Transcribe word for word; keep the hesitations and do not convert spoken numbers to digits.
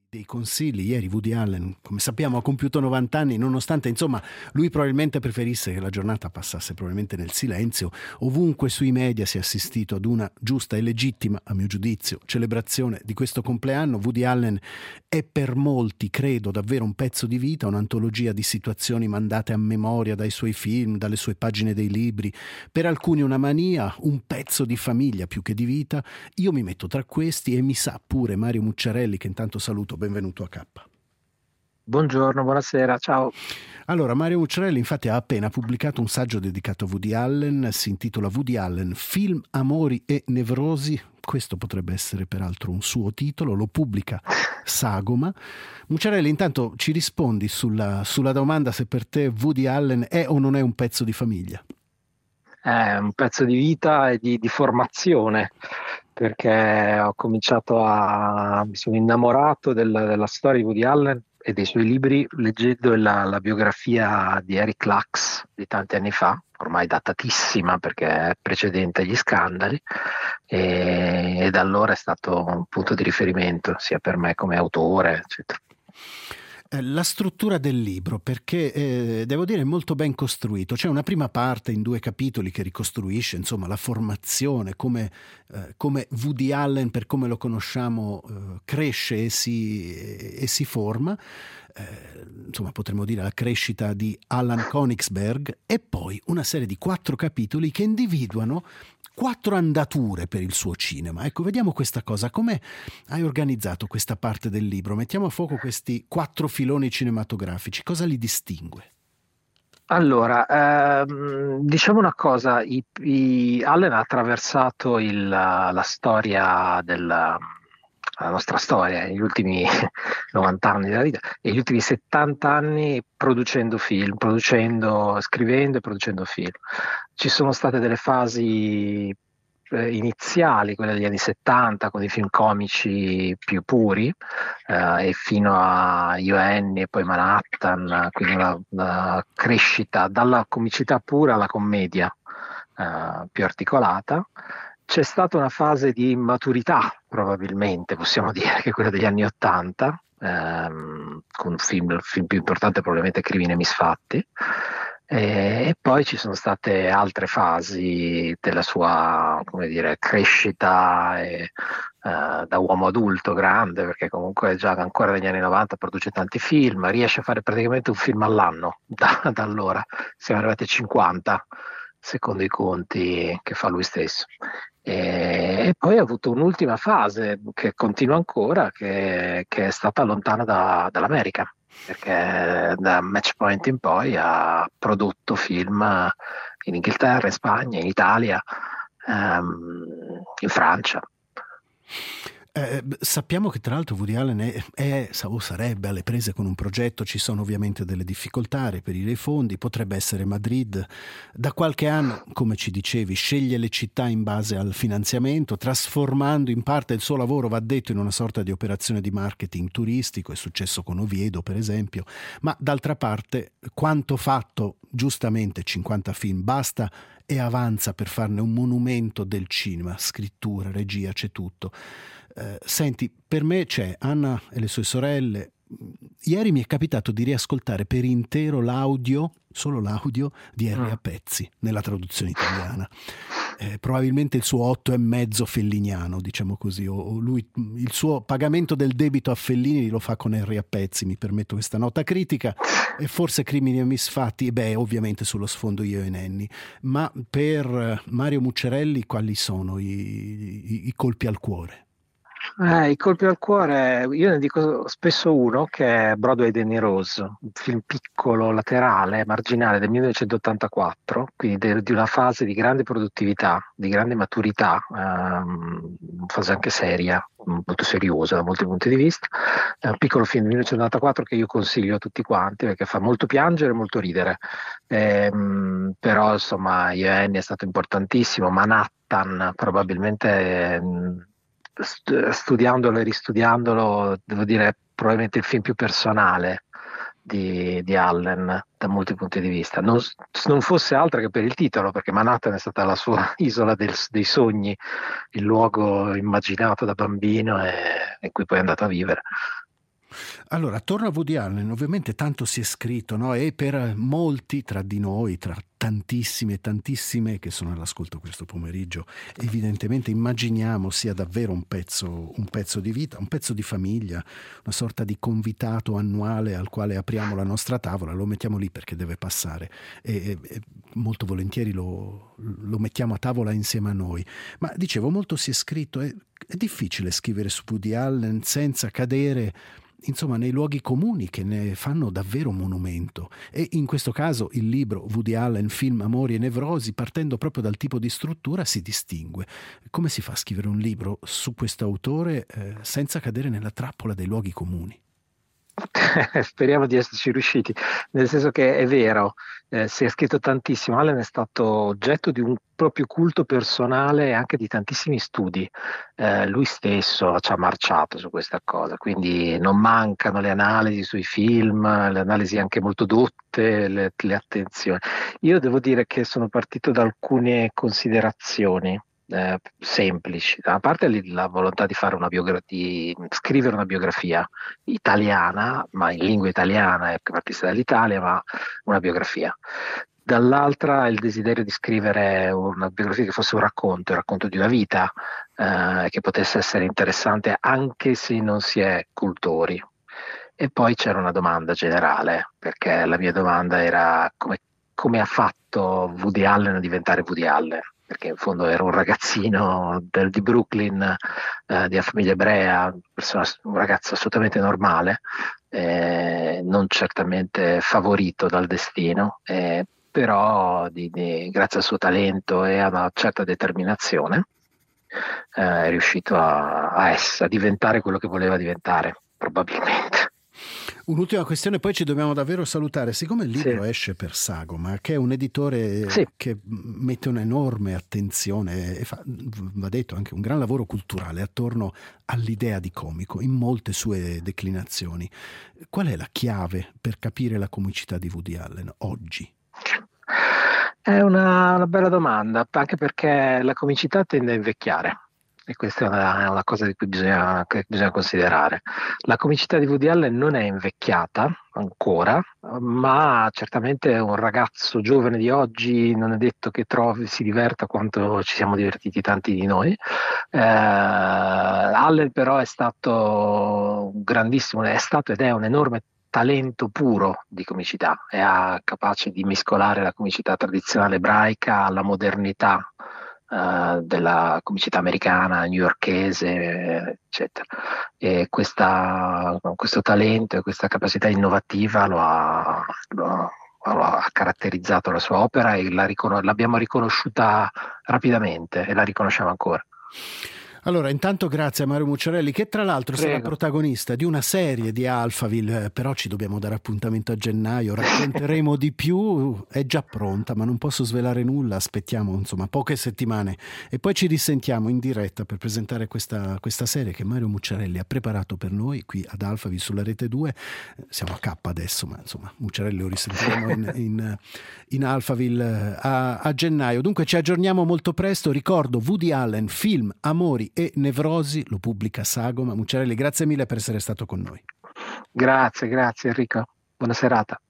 dei consigli. Ieri Woody Allen, come sappiamo, ha compiuto novanta anni, nonostante insomma lui probabilmente preferisse che la giornata passasse probabilmente nel silenzio. Ovunque sui media si è assistito ad una giusta e legittima, a mio giudizio, celebrazione di questo compleanno. Woody Allen è per molti, credo, davvero un pezzo di vita, un'antologia di situazioni mandate a memoria dai suoi film, dalle sue pagine dei libri, per alcuni una mania, un pezzo di famiglia più che di vita. Io mi metto tra questi e mi sa pure Mario Mucciarelli, che intanto saluto. Benvenuto a K. Buongiorno, buonasera, ciao. Allora, Mario Mucciarelli infatti ha appena pubblicato un saggio dedicato a Woody Allen, si intitola Woody Allen, film, amori e nevrosi. Questo potrebbe essere peraltro un suo titolo, lo pubblica Sagoma. Mucciarelli, intanto ci rispondi sulla, sulla domanda se per te Woody Allen è o non è un pezzo di famiglia? È un pezzo di vita e di, di formazione, perché ho cominciato a... mi sono innamorato del- della storia di Woody Allen e dei suoi libri leggendo la, la biografia di Eric Lux di tanti anni fa, ormai datatissima perché è precedente agli scandali, e, e da allora è stato un punto di riferimento sia per me come autore, eccetera. La struttura del libro, perché eh, devo dire è molto ben costruito. C'è una prima parte in due capitoli che ricostruisce insomma la formazione, come, eh, come Woody Allen, per come lo conosciamo, eh, cresce e si, e si forma. Eh, insomma potremmo dire la crescita di Alan Königsberg, e poi una serie di quattro capitoli che individuano quattro andature per il suo cinema. Ecco, vediamo questa cosa. Come hai organizzato questa parte del libro? Mettiamo a fuoco questi quattro filoni cinematografici. Cosa li distingue? Allora, ehm, diciamo una cosa, i- i- Allen ha attraversato il- la storia della la nostra storia, gli ultimi novanta anni della vita e gli ultimi settanta anni producendo film, producendo, scrivendo e producendo film. Ci sono state delle fasi eh, iniziali, quelle degli anni settanta, con i film comici più puri, eh, e fino a Io Annie e poi Manhattan, quindi una, una crescita dalla comicità pura alla commedia eh, più articolata. C'è stata una fase di maturità, probabilmente, possiamo dire, che è quella degli anni Ottanta, ehm, con un film, il film più importante probabilmente Crimini e Misfatti, e, e poi ci sono state altre fasi della sua, come dire, crescita e, eh, da uomo adulto grande, perché comunque già ancora negli anni novanta produce tanti film, riesce a fare praticamente un film all'anno da, da allora, siamo arrivati a cinquanta secondo i conti che fa lui stesso. E, e poi ha avuto un'ultima fase che continua ancora, che, che è stata lontana da- dall'America, perché da Match Point in poi ha prodotto film in Inghilterra, in Spagna, in Italia, ehm, in Francia. Eh, sappiamo che tra l'altro Woody Allen è, è o sarebbe alle prese con un progetto. Ci sono ovviamente delle difficoltà a reperire i fondi, potrebbe essere Madrid. Da qualche anno, come ci dicevi, sceglie le città in base al finanziamento, trasformando in parte il suo lavoro, va detto, in una sorta di operazione di marketing turistico. È successo con Oviedo, per esempio. Ma d'altra parte, quanto fatto, giustamente cinquanta film, basta e avanza per farne un monumento del cinema, scrittura, regia, c'è tutto. Eh, senti, per me c'è Anna e le sue sorelle. Ieri mi è capitato di riascoltare per intero l'audio, solo l'audio di Henry Mm. a pezzi nella traduzione italiana. Eh, probabilmente il suo otto e mezzo felliniano, diciamo così, o, o lui, il suo pagamento del debito a Fellini lo fa con Henry a pezzi, mi permetto questa nota critica. E forse Crimini e Misfatti, e beh, ovviamente sullo sfondo Io e Nenni. Ma per Mario Mucciarelli quali sono i, i, i colpi al cuore? Eh, I colpi al cuore, io ne dico spesso uno che è Broadway Danny Rose, un film piccolo, laterale, marginale del millenovecentottantaquattro, quindi de- di una fase di grande produttività, di grande maturità, ehm, una fase anche seria, molto seriosa da molti punti di vista. È un piccolo film del millenovecentottantaquattro che io consiglio a tutti quanti perché fa molto piangere e molto ridere. Ehm, però insomma, Io e Annie è stato importantissimo, Manhattan probabilmente. ehm, st- Studiandolo e ristudiandolo, devo dire, è probabilmente il film più personale di, di Allen da molti punti di vista. Non, non fosse altro che per il titolo, perché Manhattan è stata la sua isola del- dei sogni, il luogo immaginato da bambino e in cui poi è andato a vivere. Allora, torno a Woody Allen, ovviamente tanto si è scritto, no? E per molti tra di noi, tra tantissime e tantissime che sono all'ascolto questo pomeriggio, evidentemente immaginiamo sia davvero un pezzo, un pezzo di vita, un pezzo di famiglia, una sorta di convitato annuale al quale apriamo la nostra tavola, lo mettiamo lì perché deve passare e, e molto volentieri lo, lo mettiamo a tavola insieme a noi. Ma dicevo, molto si è scritto, è, è difficile scrivere su Woody Allen senza cadere insomma nei luoghi comuni che ne fanno davvero monumento, e in questo caso il libro Woody Allen, film, amori e nevrosi, partendo proprio dal tipo di struttura, si distingue. Come si fa a scrivere un libro su questo autore eh, senza cadere nella trappola dei luoghi comuni? Speriamo di esserci riusciti, nel senso che è vero, eh, si è scritto tantissimo. Allen è stato oggetto di un proprio culto personale e anche di tantissimi studi. Eh, lui stesso ci ha marciato su questa cosa, quindi non mancano le analisi sui film, le analisi anche molto dotte, le, le attenzioni. Io devo dire che sono partito da alcune considerazioni eh, semplici. Da una parte lì la volontà di fare una biogra- di scrivere una biografia italiana, ma in lingua italiana, è partita dall'Italia, ma una biografia. Dall'altra il desiderio di scrivere una biografia che fosse un racconto, il racconto di una vita, eh, che potesse essere interessante anche se non si è cultori. E poi c'era una domanda generale, perché la mia domanda era come, come ha fatto Woody Allen a diventare Woody Allen? Perché in fondo era un ragazzino del- di Brooklyn, eh, di una famiglia ebrea, persona- un ragazzo assolutamente normale, eh, non certamente favorito dal destino, eh, però di- di- grazie al suo talento e a una certa determinazione eh, è riuscito a, a ess- a diventare quello che voleva diventare, probabilmente. Un'ultima questione, poi ci dobbiamo davvero salutare. Siccome il Sì, libro esce per Sagoma, che è un editore sì. che mette un'enorme attenzione e fa, va detto, anche un gran lavoro culturale attorno all'idea di comico in molte sue declinazioni, qual è la chiave per capire la comicità di Woody Allen oggi? È una, una bella domanda, anche perché la comicità tende a invecchiare. E questa è una, è una cosa di cui bisogna, che bisogna considerare. La comicità di Woody Allen non è invecchiata ancora, ma certamente un ragazzo giovane di oggi non è detto che trovi, si diverta quanto ci siamo divertiti tanti di noi. Eh, Allen però è stato un grandissimo, è stato ed è un enorme talento puro di comicità, è ah, capace di mescolare la comicità tradizionale ebraica alla modernità eh, della comicità americana, newyorkese, eh, eccetera. E questa, questo talento e questa capacità innovativa lo ha, lo ha- lo ha caratterizzato la sua opera e la riconos- l'abbiamo riconosciuta rapidamente e la riconosciamo ancora. Allora, intanto grazie a Mario Mucciarelli, che tra l'altro sarà Prego. protagonista di una serie di Alphaville, eh, però ci dobbiamo dare appuntamento a gennaio, racconteremo di più, è già pronta, ma non posso svelare nulla, aspettiamo insomma poche settimane e poi ci risentiamo in diretta per presentare questa, questa serie che Mario Mucciarelli ha preparato per noi qui ad Alphaville sulla Rete due. Eh, siamo a K adesso, ma insomma Mucciarelli lo risentiremo in, in, in Alphaville eh, a, a gennaio. Dunque ci aggiorniamo molto presto, ricordo Woody Allen, film, amori e nevrosi, lo pubblica Sagoma. Mucciarelli, grazie mille per essere stato con noi. Grazie, grazie Enrico. Buona serata.